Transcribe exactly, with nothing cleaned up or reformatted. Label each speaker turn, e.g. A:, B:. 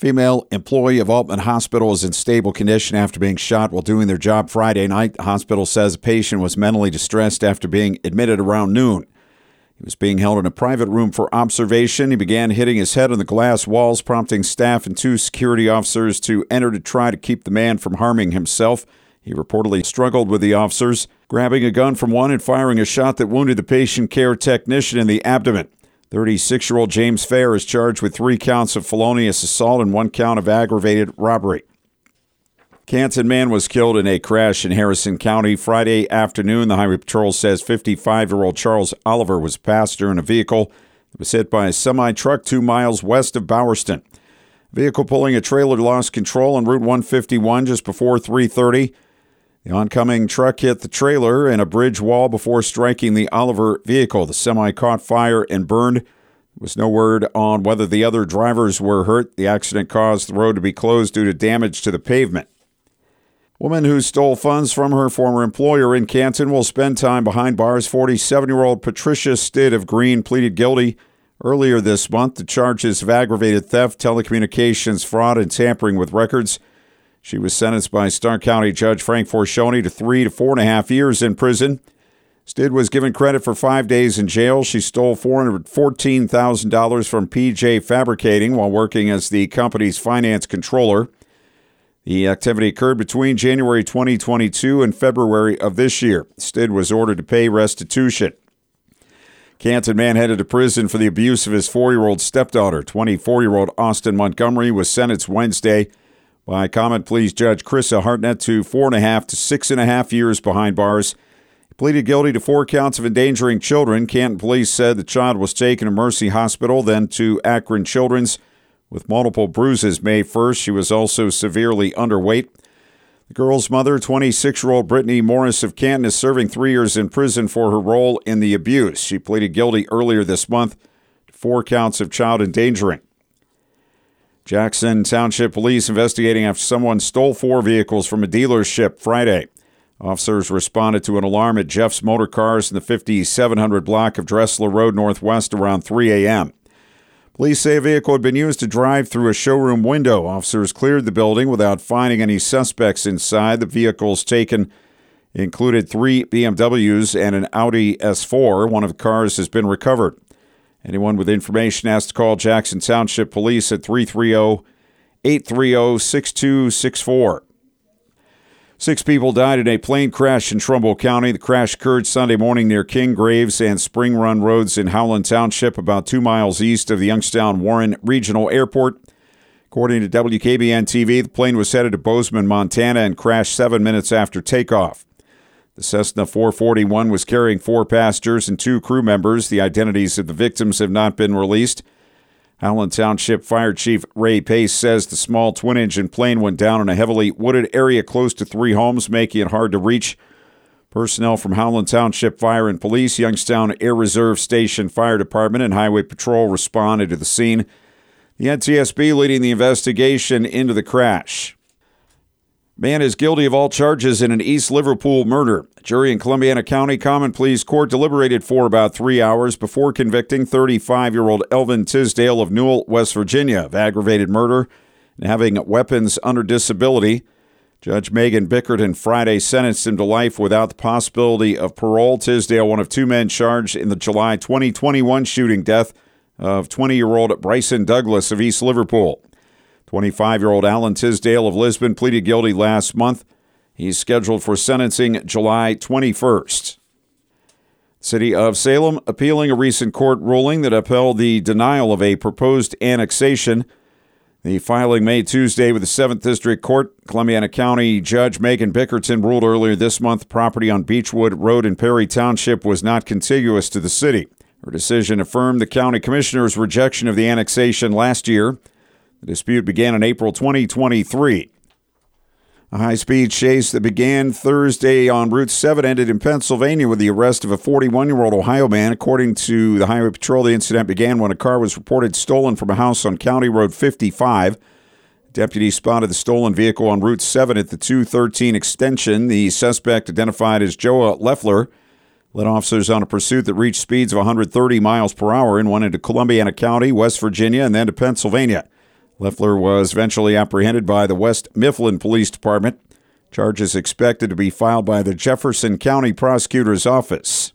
A: Female employee of Altman Hospital is in stable condition after being shot while doing their job Friday night. The hospital says a patient was mentally distressed after being admitted around noon. He was being held in a private room for observation. He began hitting his head on the glass walls, prompting staff and two security officers to enter to try to keep the man from harming himself. He reportedly struggled with the officers, grabbing a gun from one and firing a shot that wounded the patient care technician in the abdomen. thirty-six-year-old James Fair is charged with three counts of felonious assault and one count of aggravated robbery. Canton man was killed in a crash in Harrison County Friday afternoon. The Highway Patrol says fifty-five-year-old Charles Oliver was a passenger in a vehicle that was hit by a semi-truck two miles west of Bowerston. A vehicle pulling a trailer lost control on Route one fifty-one just before three thirty. The oncoming truck hit the trailer and a bridge wall before striking the Oliver vehicle. The semi caught fire and burned. There was no word on whether the other drivers were hurt. The accident caused the road to be closed due to damage to the pavement. Woman who stole funds from her former employer in Canton will spend time behind bars. forty-seven-year-old Patricia Stitt of Green pleaded guilty earlier this month to charges of aggravated theft, telecommunications fraud, and tampering with records. She was sentenced by Stark County Judge Frank Forcioni to three to four and a half years in prison. Stitt was given credit for five days in jail. She stole four hundred fourteen thousand dollars from P J Fabricating while working as the company's finance controller. The activity occurred between January twenty twenty-two and February of this year. Stitt was ordered to pay restitution. Canton man headed to prison for the abuse of his four-year-old stepdaughter. twenty-four-year-old Austin Montgomery was sentenced Wednesday by Common Pleas Judge Krista Hartnett to four and a half to six and a half years behind bars. He pleaded guilty to four counts of endangering children. Canton police said the child was taken to Mercy Hospital, then to Akron Children's with multiple bruises May first. She was also severely underweight. The girl's mother, twenty-six-year-old Brittany Morris of Canton, is serving three years in prison for her role in the abuse. She pleaded guilty earlier this month to four counts of child endangering. Jackson Township Police investigating after someone stole four vehicles from a dealership Friday. Officers responded to an alarm at Jeff's Motor Cars in the fifty-seven hundred block of Dressler Road Northwest around three a.m. Police say a vehicle had been used to drive through a showroom window. Officers cleared the building without finding any suspects inside. The vehicles taken included three B M Ws and an Audi S four. One of the cars has been recovered. Anyone with information has to call Jackson Township Police at three three zero, eight three zero, six two six four. Six people died in a plane crash in Trumbull County. The crash occurred Sunday morning near King Graves and Spring Run Roads in Howland Township, about two miles east of the Youngstown-Warren Regional Airport. According to W K B N T V, the plane was headed to Bozeman, Montana, and crashed seven minutes after takeoff. The Cessna four forty-one was carrying four passengers and two crew members. The identities of the victims have not been released. Howland Township Fire Chief Ray Pace says the small twin-engine plane went down in a heavily wooded area close to three homes, making it hard to reach. Personnel from Howland Township Fire and Police, Youngstown Air Reserve Station Fire Department, and Highway Patrol responded to the scene. The N T S B leading the investigation into the crash. Man is guilty of all charges in an East Liverpool murder. A jury in Columbiana County Common Pleas Court deliberated for about three hours before convicting thirty-five-year-old Elvin Tisdale of Newell, West Virginia, of aggravated murder and having weapons under disability. Judge Megan Bickerton Friday sentenced him to life without the possibility of parole. Tisdale, one of two men charged in the July twenty twenty-one shooting death of twenty-year-old Bryson Douglas of East Liverpool. twenty-five-year-old Alan Tisdale of Lisbon pleaded guilty last month. He's scheduled for sentencing July twenty-first. City of Salem appealing a recent court ruling that upheld the denial of a proposed annexation. The filing made Tuesday with the seventh District Court. Columbiana County Judge Megan Bickerton ruled earlier this month the property on Beechwood Road in Perry Township was not contiguous to the city. Her decision affirmed the county commissioner's rejection of the annexation last year. The dispute began in April twenty twenty-three. A high-speed chase that began Thursday on Route seven ended in Pennsylvania with the arrest of a forty-one-year-old Ohio man. According to the Highway Patrol, the incident began when a car was reported stolen from a house on County Road fifty-five. Deputies spotted the stolen vehicle on Route seven at the two thirteen extension. The suspect, identified as Joa Leffler, led officers on a pursuit that reached speeds of one hundred thirty miles per hour and went into Columbiana County, West Virginia, and then to Pennsylvania. Leffler was eventually apprehended by the West Mifflin Police Department. Charges expected to be filed by the Jefferson County Prosecutor's Office.